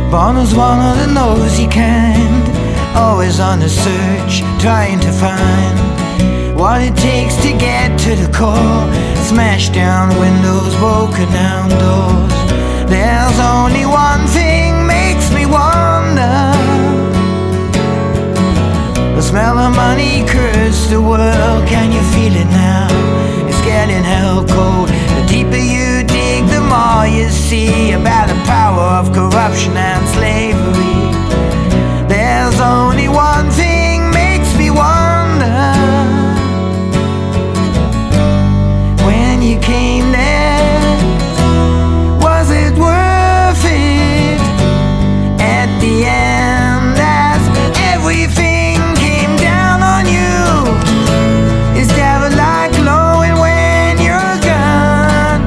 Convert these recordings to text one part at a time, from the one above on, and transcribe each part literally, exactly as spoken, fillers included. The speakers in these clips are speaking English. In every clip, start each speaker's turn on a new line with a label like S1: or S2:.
S1: Born as one of the nosy kind, always on the search, trying to find what it takes to get to the core. Smashed down windows, broken down doors. There's only one thing makes me wonder. The smell of money cursed the world. Can you feel it now? It's getting hell cold. The deeper you dig, the more you see about the power of corruption and slavery. There's only one thing makes me wonder. When you came there, was it worth it? At the end, as everything came down on you, is there a light glowing when you're gone?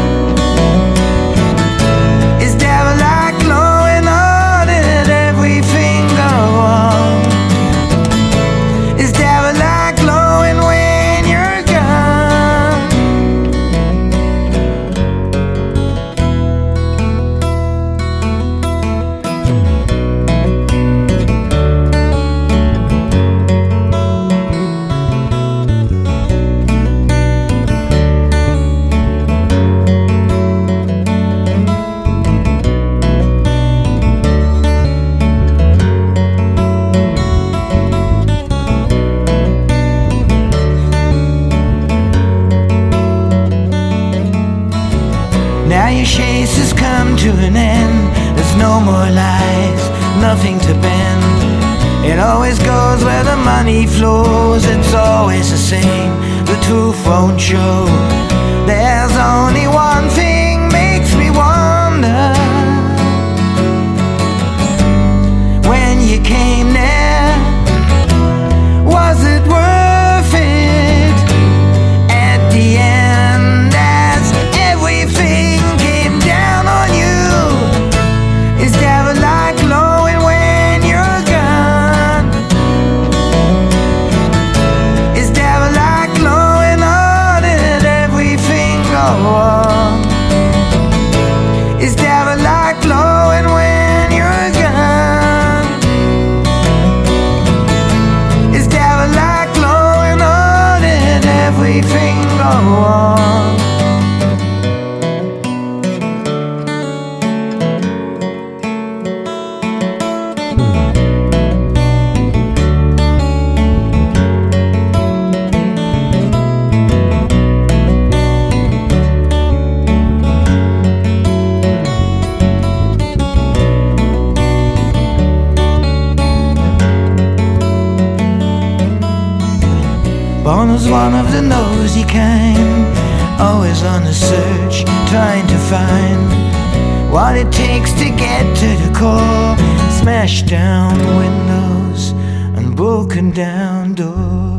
S1: Is there a light glowing, or did everything go wrong? Is there a light glowing when you're gone? Now your chase has come to an end. There's no more lies, nothing to bend. It always goes where the money flows. It's always the same, the truth won't show. There's only one thing makes me wonder. When you came there, was it worth it? At the end, as everything came down on you, is there a light glowing when you're gone? Is there a light glowing, or did everything go wrong? Is there a light glowing when you're gone? Is there a light glowing, or did everything go wrong? Born as one of the nosy kind, always on the search, trying to find what it takes to get to the core. Smashed down windows and broken down doors.